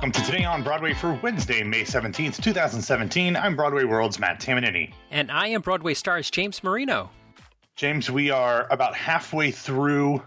welcome to Today on Broadway for Wednesday, May 17th, 2017. I'm Broadway World's Matt Tamanini. And I am Broadway Stars James Marino. James, we are about halfway through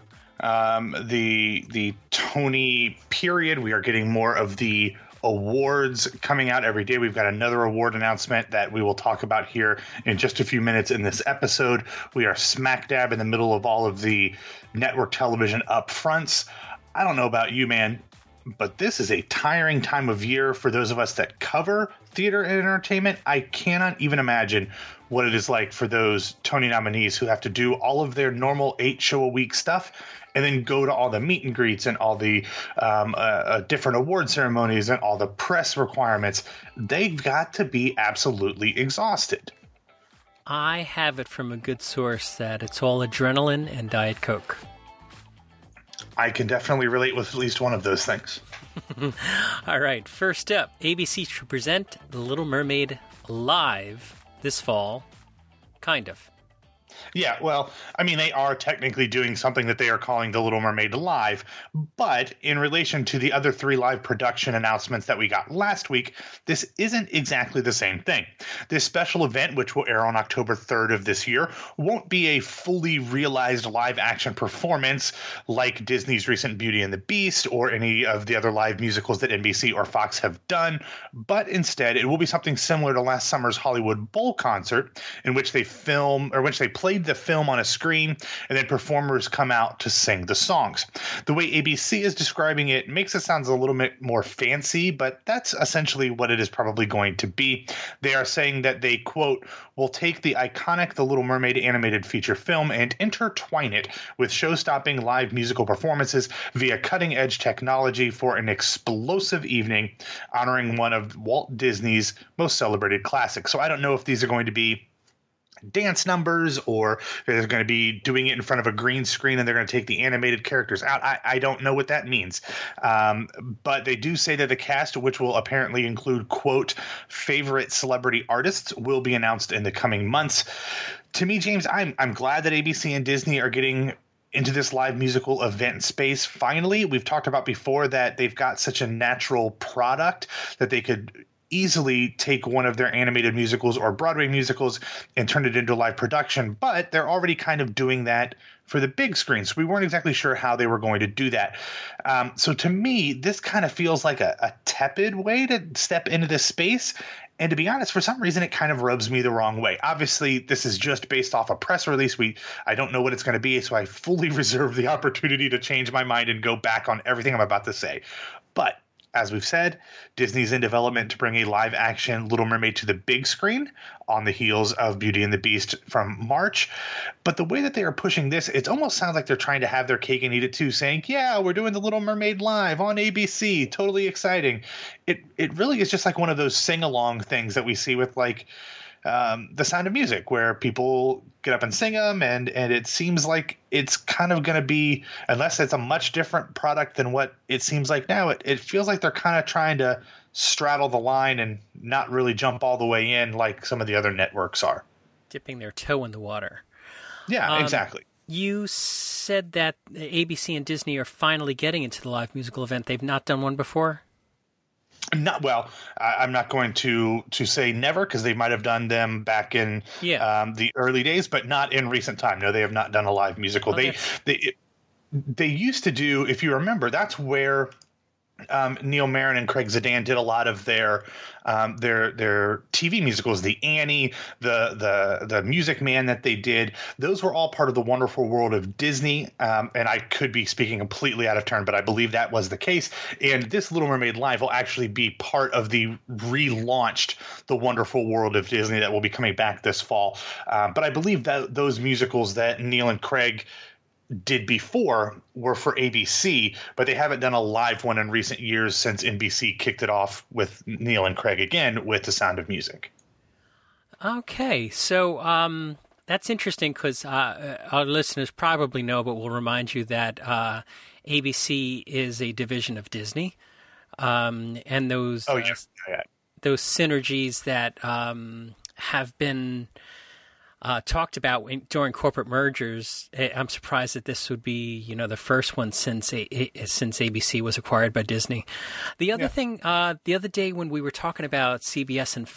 the Tony period. We are getting more of the awards coming out every day. We've got another award announcement that we will talk about here in just a few minutes in this episode. We are smack dab in the middle of all of the network television upfronts. I don't know about you, man, but this is a tiring time of year for those of us that cover theater and entertainment. I cannot even imagine what it is like for those Tony nominees who have to do all of their normal 8-show-a-week stuff and then go to all the meet and greets and all the different award ceremonies and all the press requirements. They've got to be absolutely exhausted. I have it from a good source that it's all adrenaline and Diet Coke. I can definitely relate with at least one of those things. All right, first up, ABC to present The Little Mermaid live this fall, kind of. Yeah, well, I mean, they are technically doing something that they are calling The Little Mermaid Live, but in relation to the other 3 live production announcements that we got last week, this isn't exactly the same thing. This special event, which will air on October 3rd of this year, won't be a fully realized live-action performance like Disney's recent Beauty and the Beast or any of the other live musicals that NBC or Fox have done, but instead it will be something similar to last summer's Hollywood Bowl concert, in which they played the film on a screen and then performers come out to sing the songs. The way ABC is describing it makes it sound a little bit more fancy, but that's essentially what it is probably going to be. They are saying that they, quote, will take the iconic The Little Mermaid animated feature film and intertwine it with show-stopping live musical performances via cutting-edge technology for an explosive evening honoring one of Walt Disney's most celebrated classics. So I don't know if these are going to be dance numbers or they're going to be doing it in front of a green screen and they're going to take the animated characters out. I don't know what that means. But they do say that the cast, which will apparently include, quote, favorite celebrity artists, will be announced in the coming months. To me, James, I'm glad that ABC and Disney are getting into this live musical event space. Finally, we've talked about before that they've got such a natural product that they could easily take one of their animated musicals or Broadway musicals and turn it into a live production, but they're already kind of doing that for the big screen. So we weren't exactly sure how they were going to do that. So to me, this kind of feels like a tepid way to step into this space. And to be honest, for some reason, it kind of rubs me the wrong way. Obviously, this is just based off a press release. I don't know what it's going to be, so I fully reserve the opportunity to change my mind and go back on everything I'm about to say. But as we've said, Disney's in development to bring a live-action Little Mermaid to the big screen on the heels of Beauty and the Beast from March. But the way that they are pushing this, it almost sounds like they're trying to have their cake and eat it too, saying, yeah, we're doing the Little Mermaid live on ABC. Totally exciting. It really is just like one of those sing-along things that we see with like The Sound of Music, where people get up and sing them, and it seems like it's kind of going to be, unless it's a much different product than what it seems like now, it feels like they're kind of trying to straddle the line and not really jump all the way in like some of the other networks are. Dipping their toe in the water. Yeah, exactly. You said that ABC and Disney are finally getting into the live musical event. They've not done one before? Not well. I'm not going to say never, because they might have done them back in the early days, but not in recent time. No, they have not done a live musical. They used to do, if you remember, that's where Neil Marin and Craig Zadan did a lot of their TV musicals. The Annie, the Music Man that they did, those were all part of the Wonderful World of Disney. And I could be speaking completely out of turn, but I believe that was the case. And this Little Mermaid Live will actually be part of the relaunched The Wonderful World of Disney that will be coming back this fall. But I believe that those musicals that Neil and Craig did before were for ABC, but they haven't done a live one in recent years since NBC kicked it off with Neil and Craig again with The Sound of Music. Okay, so that's interesting because our listeners probably know, but we'll remind you that ABC is a division of Disney, and those those synergies that have been talked about during corporate mergers. I'm surprised that this would be, the first one since ABC was acquired by Disney. The other thing, the other day when we were talking about CBS and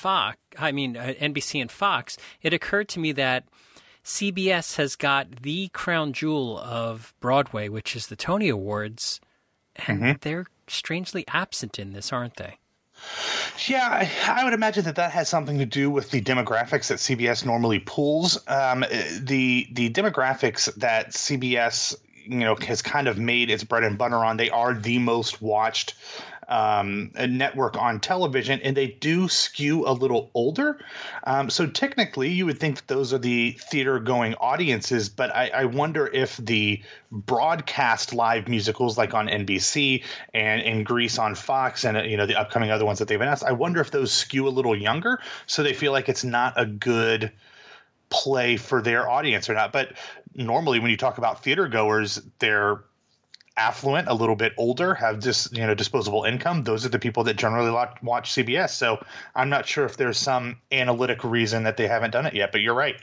NBC and Fox, it occurred to me that CBS has got the crown jewel of Broadway, which is the Tony Awards, and they're strangely absent in this, aren't they? Yeah, I would imagine that has something to do with the demographics that CBS normally pulls. The demographics that CBS, has kind of made its bread and butter on, they are the most watched network on television, and they do skew a little older. So technically, you would think that those are the theater-going audiences, but I wonder if the broadcast live musicals like on NBC and in Grease on Fox and the upcoming other ones that they've announced, I wonder if those skew a little younger, so they feel like it's not a good play for their audience or not. But normally, when you talk about theater goers, they're affluent, a little bit older, have just disposable income. Those are the people that generally watch CBS. So I'm not sure if there's some analytic reason that they haven't done it yet, but you're right.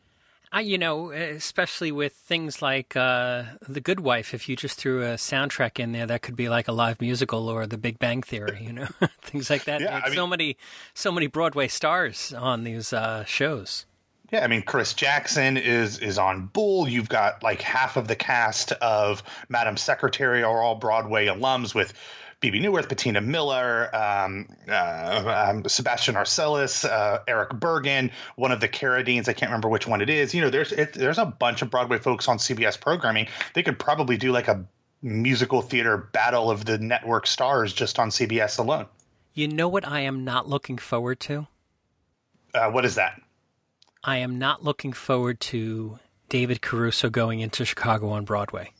Especially with things like The Good Wife, if you just threw a soundtrack in there, that could be like a live musical, or The Big Bang Theory, things like that. Yeah, so many Broadway stars on these shows. Yeah, Chris Jackson is on Bull. You've got like half of the cast of Madam Secretary are all Broadway alums, with Bebe Neuwirth, Bettina Miller, Sebastian Arcelus, Eric Bergen, one of the Carradines. I can't remember which one it is. There's a bunch of Broadway folks on CBS programming. They could probably do like a musical theater battle of the network stars just on CBS alone. You know what I am not looking forward to? What is that? I am not looking forward to David Caruso going into Chicago on Broadway.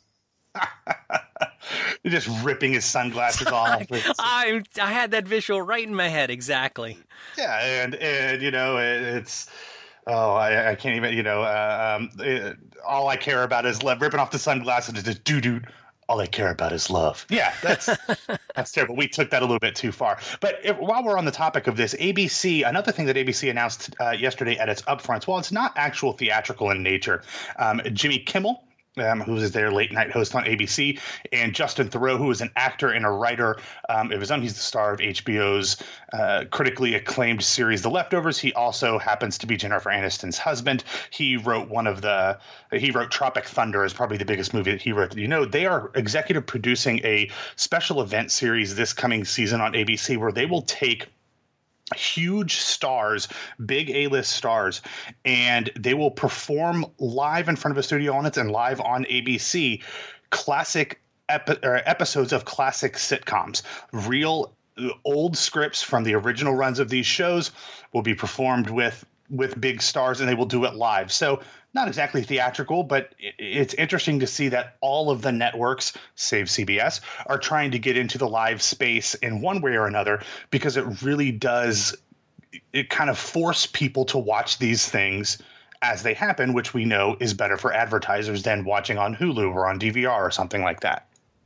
Just ripping his sunglasses off. I had that visual right in my head, exactly. Yeah, and it's I can't even all I care about is love. Ripping off the sunglasses and just dude. All I care about is love. Yeah, that's terrible. We took that a little bit too far. But while we're on the topic of this, ABC, another thing that ABC announced yesterday at its upfronts, while it's not actual theatrical in nature, Jimmy Kimmel, who is their late night host on ABC, and Justin Theroux, who is an actor and a writer of his own. He's the star of HBO's critically acclaimed series The Leftovers. He also happens to be Jennifer Aniston's husband. He wrote Tropic Thunder, is probably the biggest movie that he wrote. They are executive producing a special event series this coming season on ABC where they will take huge stars, big A-list stars, and they will perform live in front of a studio audience and live on ABC classic episodes of classic sitcoms. Real old scripts from the original runs of these shows will be performed with big stars, and they will do it live. So not exactly theatrical, but it's interesting to see that all of the networks, save CBS, are trying to get into the live space in one way or another, because it really does kind of force people to watch these things as they happen, which we know is better for advertisers than watching on Hulu or on DVR or something like that.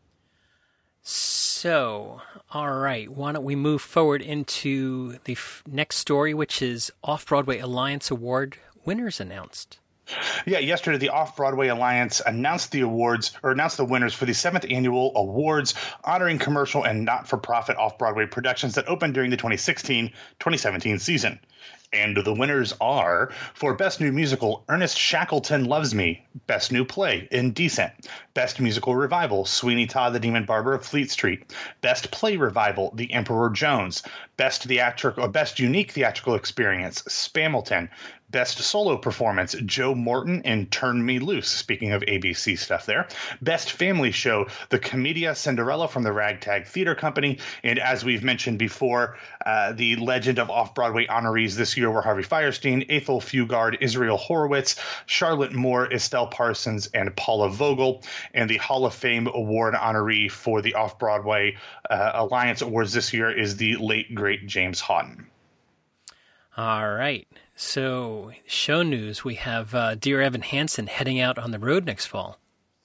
So, all right, why don't we move forward into the next story, which is Off-Broadway Alliance Award winners announced. Yeah, yesterday the Off-Broadway Alliance announced the winners for the 7th annual awards honoring commercial and not-for-profit off-Broadway productions that opened during the 2016-2017 season. And the winners are, for Best New Musical, Ernest Shackleton Loves Me. Best New Play, Indecent. Best Musical Revival, Sweeney Todd the Demon Barber of Fleet Street. Best Play Revival, The Emperor Jones. Best Unique Theatrical Experience, Spamilton. Best Solo Performance, Joe Morton in Turn Me Loose, speaking of ABC stuff there. Best Family Show, The Commedia Cinderella from the Ragtag Theater Company. And as we've mentioned before, the Legend of Off-Broadway honorees this year were Harvey Fierstein, Ethel Fugard, Israel Horowitz, Charlotte Moore, Estelle Parsons, and Paula Vogel. And the Hall of Fame Award honoree for the Off-Broadway Alliance Awards this year is the late, great James Houghton. All right. So, show news, we have Dear Evan Hansen heading out on the road next fall.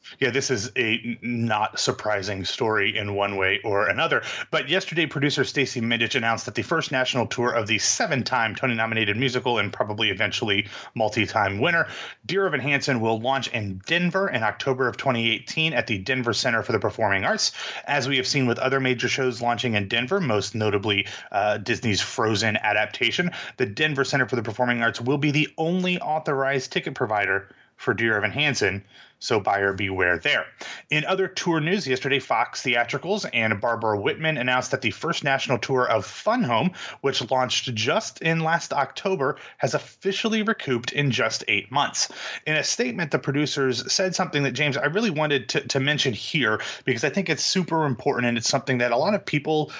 Yeah, this is a not surprising story in one way or another. But yesterday, producer Stacey Mindich announced that the first national tour of the 7-time Tony-nominated musical and probably eventually multi-time winner, Dear Evan Hansen, will launch in Denver in October of 2018 at the Denver Center for the Performing Arts. As we have seen with other major shows launching in Denver, most notably Disney's Frozen adaptation, the Denver Center for the Performing Arts will be the only authorized ticket provider for Dear Evan Hansen, so buyer beware there. In other tour news, yesterday Fox Theatricals and Barbara Whitman announced that the first national tour of Fun Home, which launched just in last October, has officially recouped in just 8 months. In a statement, the producers said something that, James, I really wanted to mention here because I think it's super important and it's something that a lot of people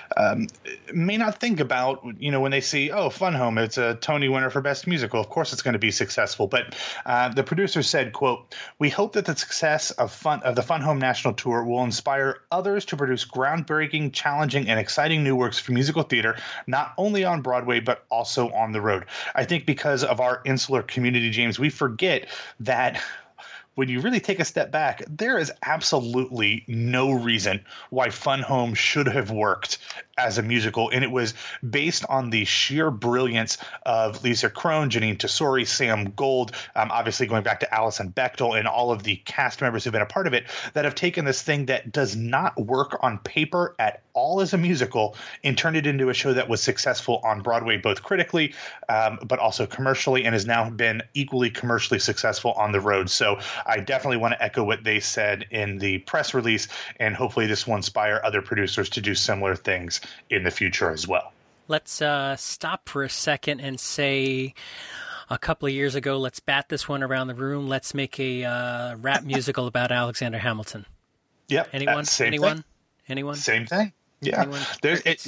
may not think about, when they see, oh, Fun Home, it's a Tony winner for Best Musical. Of course it's going to be successful. But the producers said, quote, "We hope that the success of the Fun Home National Tour will inspire others to produce groundbreaking, challenging, and exciting new works for musical theater, not only on Broadway, but also on the road." I think because of our insular community, James, we forget that when you really take a step back, there is absolutely no reason why Fun Home should have worked as a musical. And it was based on the sheer brilliance of Lisa Kron, Janine Tesori, Sam Gold, obviously going back to Alison Bechtel and all of the cast members who've been a part of it that have taken this thing that does not work on paper at all as a musical and turned it into a show that was successful on Broadway, both critically, but also commercially, and has now been equally commercially successful on the road. So I definitely want to echo what they said in the press release, and hopefully this will inspire other producers to do similar things in the future as well. Let's stop for a second and say a couple of years ago, let's bat this one around the room. Let's make a rap musical about Alexander Hamilton. Yep. Anyone? Anyone? Same thing. Yeah. Anyone? There's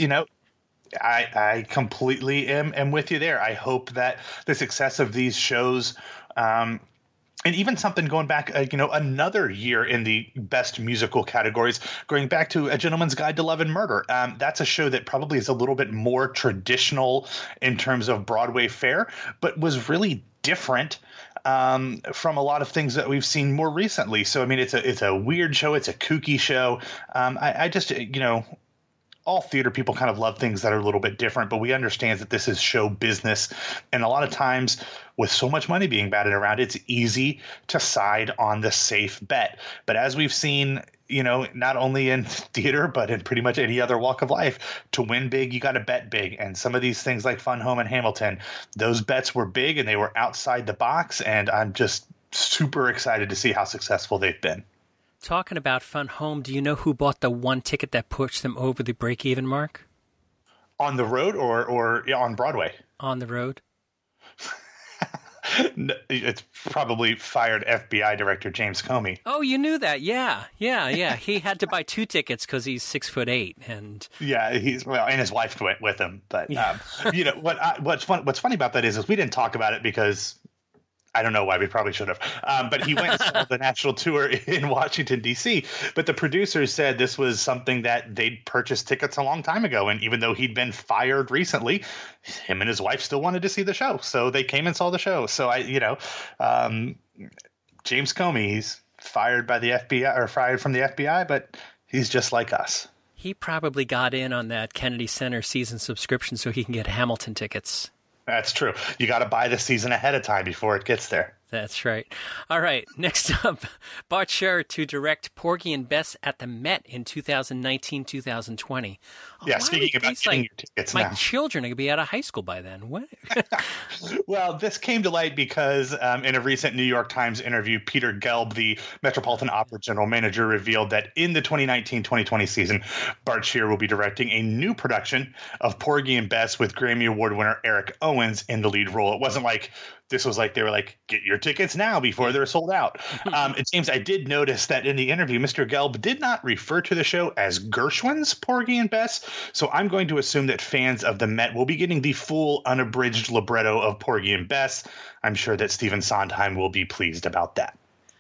I completely am with you there. I hope that the success of these shows, and even something going back, another year in the best musical categories, going back to A Gentleman's Guide to Love and Murder. That's a show that probably is a little bit more traditional in terms of Broadway fare, but was really different from a lot of things that we've seen more recently. So, I mean, it's a weird show. It's a kooky show. I just, all theater people kind of love things that are a little bit different, but we understand that this is show business. And a lot of times with so much money being batted around, it's easy to side on the safe bet. But as we've seen, not only in theater, but in pretty much any other walk of life, to win big, you got to bet big. And some of these things like Fun Home and Hamilton, those bets were big and they were outside the box. And I'm just super excited to see how successful they've been. Talking about Fun Home, do you know who bought the one ticket that pushed them over the break-even mark? On the road or on Broadway? On the road. It's probably fired FBI Director James Comey. Oh, you knew that? Yeah. He had to buy 2 tickets because he's 6'8", and yeah, and his wife went with him. But yeah. What's funny about that is we didn't talk about it because I don't know why, we probably should have. But he went and saw the national tour in Washington, D.C. But the producers said this was something that they'd purchased tickets a long time ago. And even though he'd been fired recently, him and his wife still wanted to see the show. So they came and saw the show. So James Comey, he's fired by the FBI or fired from the FBI, but he's just like us. He probably got in on that Kennedy Center season subscription so he can get Hamilton tickets. That's true. You got to buy the season ahead of time before it gets there. That's right. All right. Next up, Bart Sher to direct Porgy and Bess at the Met in 2019-2020. Yeah, speaking about getting your tickets now. My children are going to be out of high school by then. What? Well, this came to light because in a recent New York Times interview, Peter Gelb, the Metropolitan Opera general manager, revealed that in the 2019-2020 season, Bart Sher will be directing a new production of Porgy and Bess with Grammy Award winner Eric Owens in the lead role. It wasn't like this was like they were like, get your tickets now before they're sold out. James, I did notice that in the interview, Mr. Gelb did not refer to the show as Gershwin's Porgy and Bess. So I'm going to assume that fans of the Met will be getting the full unabridged libretto of Porgy and Bess. I'm sure that Stephen Sondheim will be pleased about that.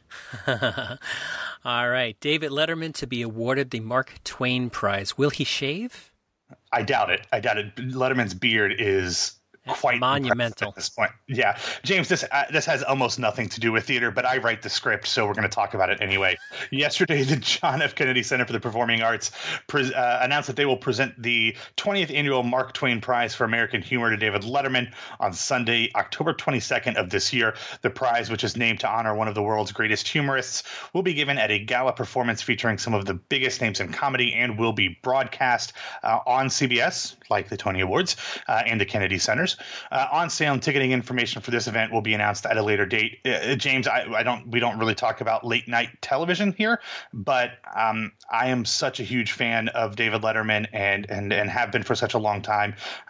All right. David Letterman to be awarded the Mark Twain Prize. Will he shave? I doubt it. Letterman's beard is quite monumental at this point. Yeah, James, this has almost nothing to do with theater, but I write the script, so we're going to talk about it anyway. Yesterday, the John F. Kennedy Center for the Performing Arts announced that they will present the 20th annual Mark Twain Prize for American Humor to David Letterman on Sunday, October 22nd of this year. The prize, which is named to honor one of the world's greatest humorists, will be given at a gala performance featuring some of the biggest names in comedy and will be broadcast on CBS, like the Tony Awards, and the Kennedy Centers. On sale and ticketing information for this event will be announced at a later date. James, we don't really talk about late night television here, but I am such a huge fan of David Letterman and have been for such a long time.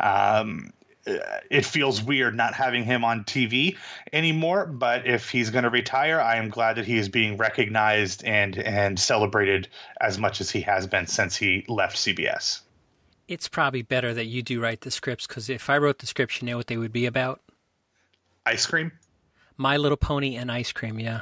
It feels weird not having him on TV anymore, but if he's going to retire, I am glad that he is being recognized and celebrated as much as he has been since he left CBS. It's probably better that you do write the scripts, because if I wrote the scripts, you know what they would be about? Ice cream? My Little Pony and ice cream, yeah.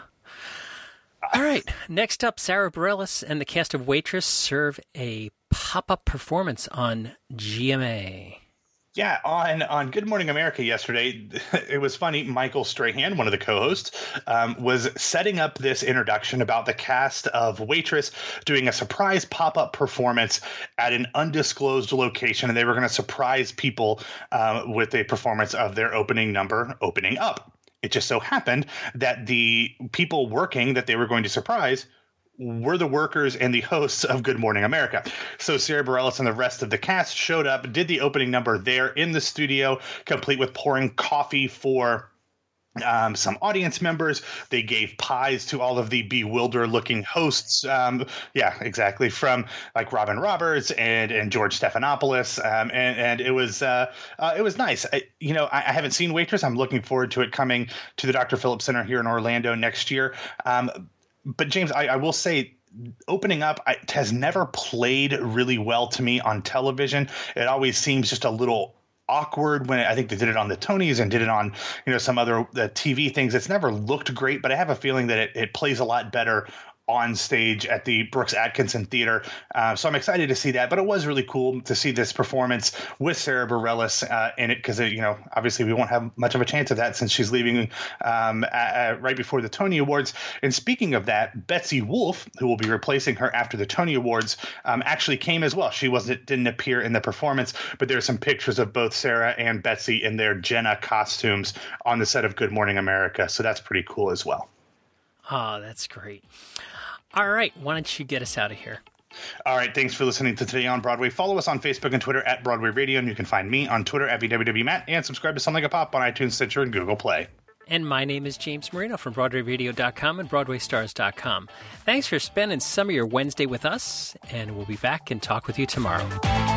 All right. Next up, Sara Bareilles and the cast of Waitress serve a pop-up performance on GMA. Yeah, on Good Morning America yesterday, it was funny. Michael Strahan, one of the co-hosts, was setting up this introduction about the cast of Waitress doing a surprise pop-up performance at an undisclosed location, and they were going to surprise people with a performance of their opening number, Opening Up. It just so happened that the people working that they were going to surprise were the workers and the hosts of Good Morning America. So Sara Bareilles and the rest of the cast showed up, did the opening number there in the studio, complete with pouring coffee for some audience members. They gave pies to all of the bewildered-looking hosts. Yeah, exactly. From like Robin Roberts and George Stephanopoulos, and it was nice. I haven't seen Waitress. I'm looking forward to it coming to the Dr. Phillips Center here in Orlando next year. But James, I will say, Opening Up has never played really well to me on television. It always seems just a little awkward when I think they did it on the Tonys and did it on some other TV things. It's never looked great, but I have a feeling that it plays a lot better on stage at the Brooks Atkinson Theater. So I'm excited to see that. But it was really cool to see this performance with Sara Bareilles in it, because, obviously we won't have much of a chance of that since she's leaving right before the Tony Awards. And speaking of that, Betsy Wolfe, who will be replacing her after the Tony Awards, actually came as well. She didn't appear in the performance, but there are some pictures of both Sara and Betsy in their Jenna costumes on the set of Good Morning America. So that's pretty cool as well. Oh, that's great. All right. Why don't you get us out of here? All right. Thanks for listening to Today on Broadway. Follow us on Facebook and Twitter at Broadway Radio, and you can find me on Twitter at BWWMatt, and subscribe to Something Like a Pop on iTunes, Stitcher, and Google Play. And my name is James Marino from BroadwayRadio.com and BroadwayStars.com. Thanks for spending some of your Wednesday with us, and we'll be back and talk with you tomorrow.